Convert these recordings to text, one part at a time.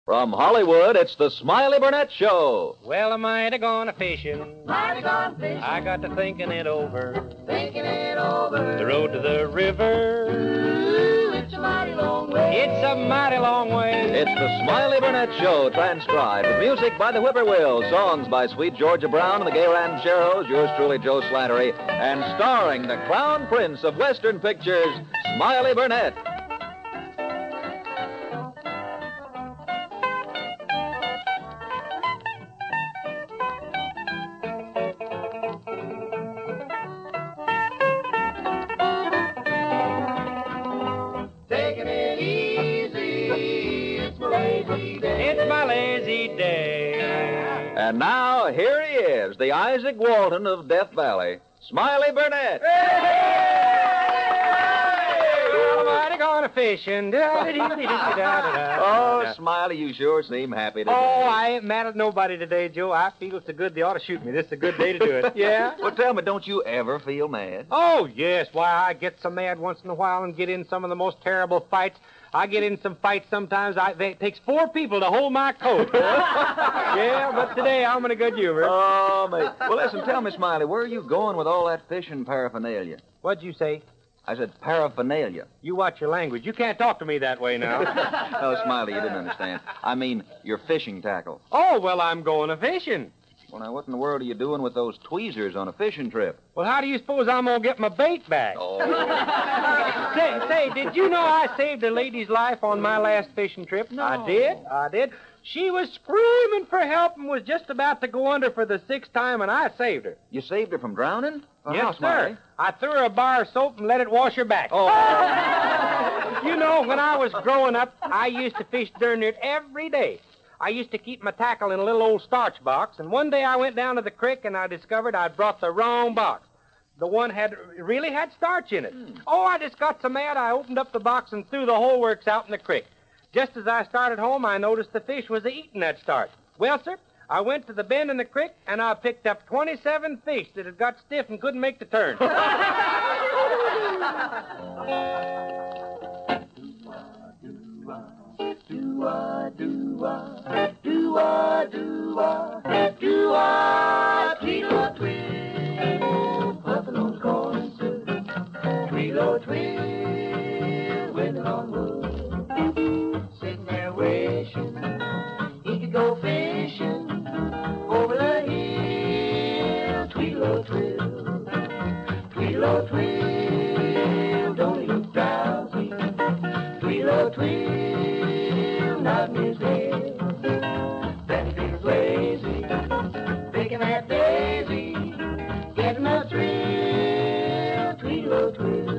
From Hollywood, it's the Smiley Burnett Show. Well, I might have gone a fishing. Might have gone fishing. I got to thinking it over. Thinking it over. The road to the river. Ooh, it's a mighty long way. It's a mighty long way. It's the Smiley Burnett Show, transcribed with music by the Whippoorwills, songs by Sweet Georgia Brown and the Gay Rancheros, yours truly, Joe Slattery, and starring the Crown Prince of Western Pictures, Smiley Burnett. Taking it easy. It's my lazy day. It's my lazy day. And now, here he is, the Isaac Walton of Death Valley, Smiley Burnett. Well, I might have gone a fishing. Oh, Smiley, you sure seem happy today. Oh, I ain't mad at nobody today, Joe. I feel so good they ought to shoot me. This is a good day to do it. Yeah? Well, tell me, don't you ever feel mad? Oh, yes. Why, I get so mad once in a while and get in some of the most terrible fights. I get in some fights sometimes. It takes 4 people to hold my coat. Yeah, but today I'm in a good humor. Oh, mate. Well, listen, tell me, Smiley, where are you going with all that fishing paraphernalia? What'd you say? I said paraphernalia. You watch your language. You can't talk to me that way now. No, Smiley, you didn't understand. I mean, your fishing tackle. Oh, well, I'm going a fishing. Well, now, what in the world are you doing with those tweezers on a fishing trip? Well, how do you suppose I'm going to get my bait back? Oh. Say, did you know I saved a lady's life on my last fishing trip? No. I did. She was screaming for help and was just about to go under for the 6th time, and I saved her. You saved her from drowning? Well, how, Yes, Smiley? sir. I threw her a bar of soap and let it wash her back. Oh. You know, when I was growing up, I used to fish darn near every day. I used to keep my tackle in a little old starch box, and one day I went down to the creek and I discovered I'd brought the wrong box. The one really had starch in it. Oh, I just got so mad I opened up the box and threw the whole works out in the creek. Just as I started home, I noticed the fish was eating that starch. Well, sir, I went to the bend in the creek and I picked up 27 fish that had got stiff and couldn't make the turn. Tweedle twill, puffin' on corn soup. Tweedle twill, winding on wood. Sitting there wishing he could go fishing over the hill. Tweedle twill, Tweedle twill, don't he look drowsy? Tweedle twill, nodding his head. Then he feels lazy, picking that daisy, getting a thrill. Tweedle twill.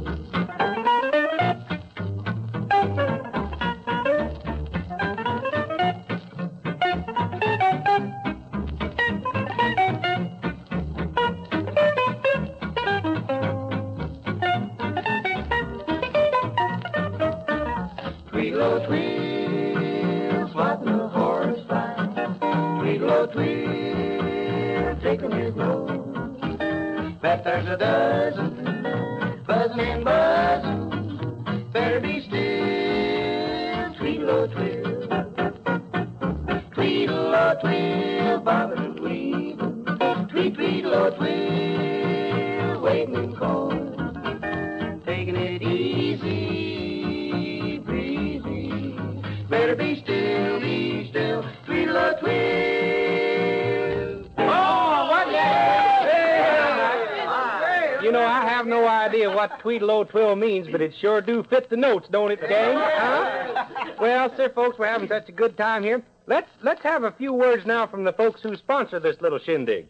Tweedle twill, swatting a horse fly. Tweedle twill, tickling his nose. Bet there's a dozen, buzzing and buzzing. Better be still. Tweedle twill, Tweedle twill, bobbing and weaving. Tweedle twill, waiting in corn. Taking it easy, breezy. Better be still, Tweedle twill. Oh, what? You know, I have no idea what Tweedle-o-twill means, but it sure do fit the notes, don't it, gang? Huh? Well, sir, folks, we're having such a good time here. Let's have a few words now from the folks who sponsor this little shindig.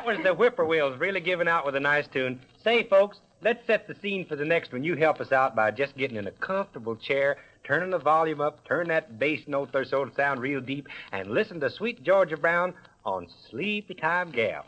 that was the Whippoorwills really giving out with a nice tune. Say, folks, let's set the scene for the next one. You help us out by just getting in a comfortable chair, turning the volume up, turn that bass note there so it'll sound real deep, and listen to Sweet Georgia Brown on Sleepy Time Gal.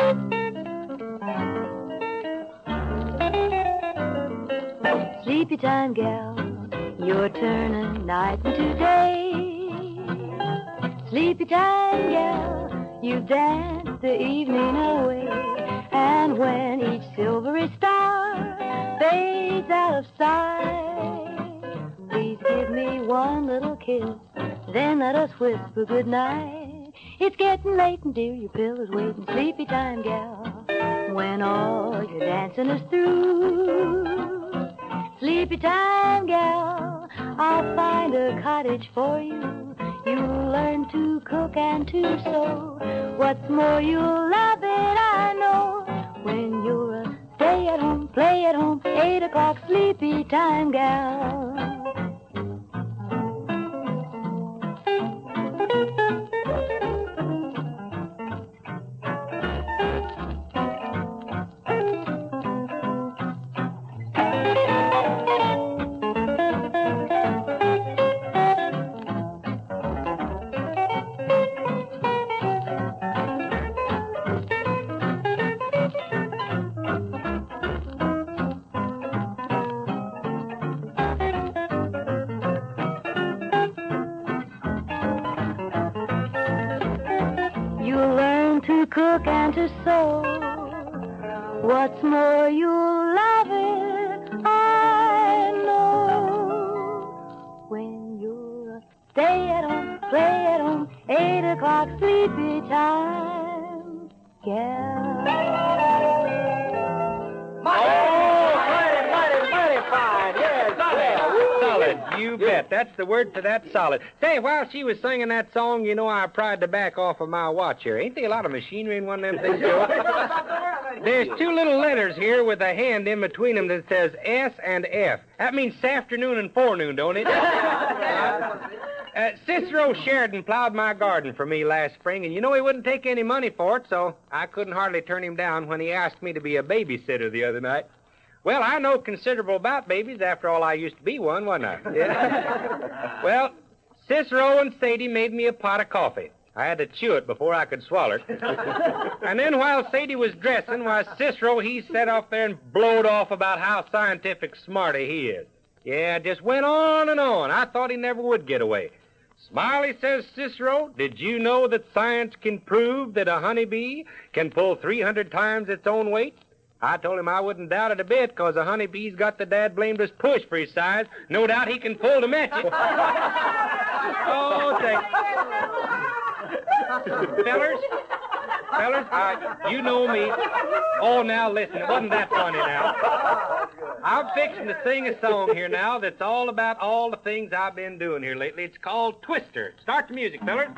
Sleepy time gal, you're turning night into day. Sleepy time gal, you dance the evening away. And when each silvery star fades out of sight, please give me one little kiss, then let us whisper goodnight. It's getting late and dear, your pillow's waiting. Sleepy time gal, when all your dancing is through. Sleepy time gal, I'll find a cottage for you. You'll learn to cook and to sew. What's more, you'll love it, I know. When you're a stay at home, play at home, 8 o'clock sleepy time gal. Cook and to sew. What's more, you'll love it, I know. When you're a stay at home, play at home, 8 o'clock sleepy time gal. Mighty fine. Yes, solid. You bet. That's the word to that, solid. Say, while she was singing that song, you know I pried the back off of my watch here. Ain't there a lot of machinery in one of them things, Joe? There's 2 little letters here with a hand in between them that says S and F. That means afternoon and forenoon, don't it? Cicero Sheridan plowed my garden for me last spring, and you know he wouldn't take any money for it, so I couldn't hardly turn him down when he asked me to be a babysitter the other night. Well, I know considerable about babies. After all, I used to be one, wasn't I? Yeah. Well, Cicero and Sadie made me a pot of coffee. I had to chew it before I could swallow it. And then while Sadie was dressing, Cicero, he sat off there and blowed off about how scientific smarty he is. Yeah, just went on and on. I thought he never would get away. Smiley says, Cicero, did you know that science can prove that a honeybee can pull 300 times its own weight? I told him I wouldn't doubt it a bit, because a honeybee's got the dad-blamedest push for his size. No doubt he can pull to match it. Oh, Fellers, you know me. Oh, now listen, it wasn't that funny now. I'm fixing to sing a song here now that's all about all the things I've been doing here lately. It's called Twister. Start the music, fellers.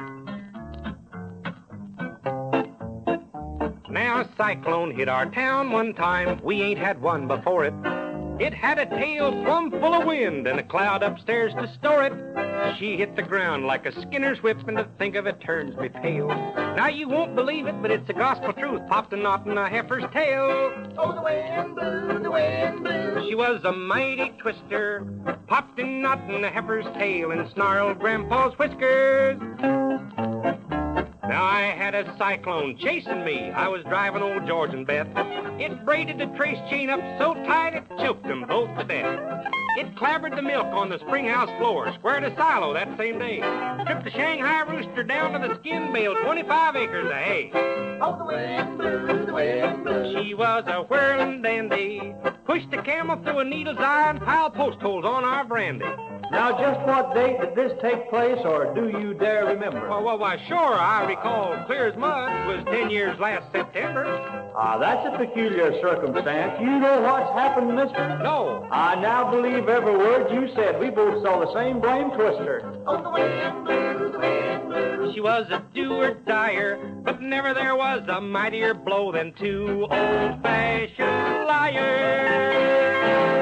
Now a cyclone hit our town one time. We ain't had one before it. It had a tail plumb full of wind and a cloud upstairs to store it. She hit the ground like a Skinner's whip, and to think of it turns me pale. Now you won't believe it, but it's a gospel truth. Popped a knot in a heifer's tail. Oh, the wind blew, the wind blew. She was a mighty twister. Popped a knot in a heifer's tail and snarled Grandpa's whiskers. Now I had a cyclone chasing me. I was driving old George and Beth. It braided the trace chain up so tight it choked them both to death. It clabbered the milk on the springhouse floor, squared a silo that same day. Tripped the Shanghai rooster down to the skin bale, 25 acres of hay. Oh, the wind blew, the wind blew. She was a whirling dandy. Pushed the camel through a needle's eye and piled post holes on our brandy. Now, just what date did this take place, or do you dare remember? Why, sure, I recall clear as mud. It was 10 years last September. That's a peculiar circumstance. You know what's happened, mister? No. I now believe every word you said. We both saw the same blame twister. Oh, the wind blew, the wind blew. She was a do-or-dyer, but never there was a mightier blow than 2 old-fashioned liars.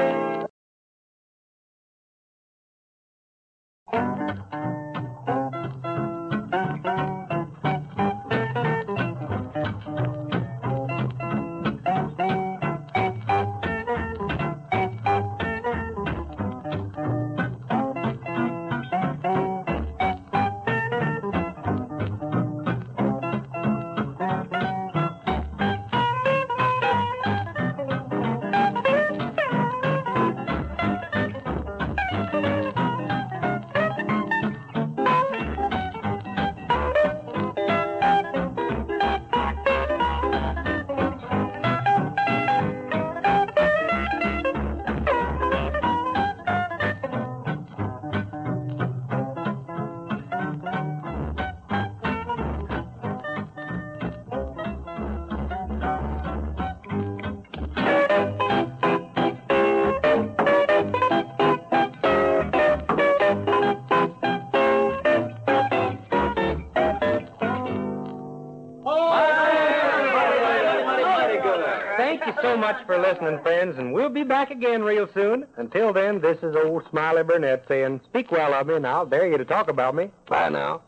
much for listening, friends, and we'll be back again real soon. Until then, this is old Smiley Burnett saying, speak well of me, and I'll dare you to talk about me. Bye now.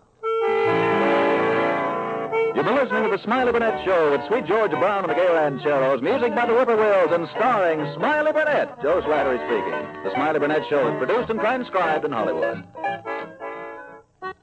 You've been listening to the Smiley Burnett Show with Sweet Georgia Brown and the Gay Rancheros, music by the Whippoorwills, and starring Smiley Burnett. Joe Slattery speaking. The Smiley Burnett Show is produced and transcribed in Hollywood.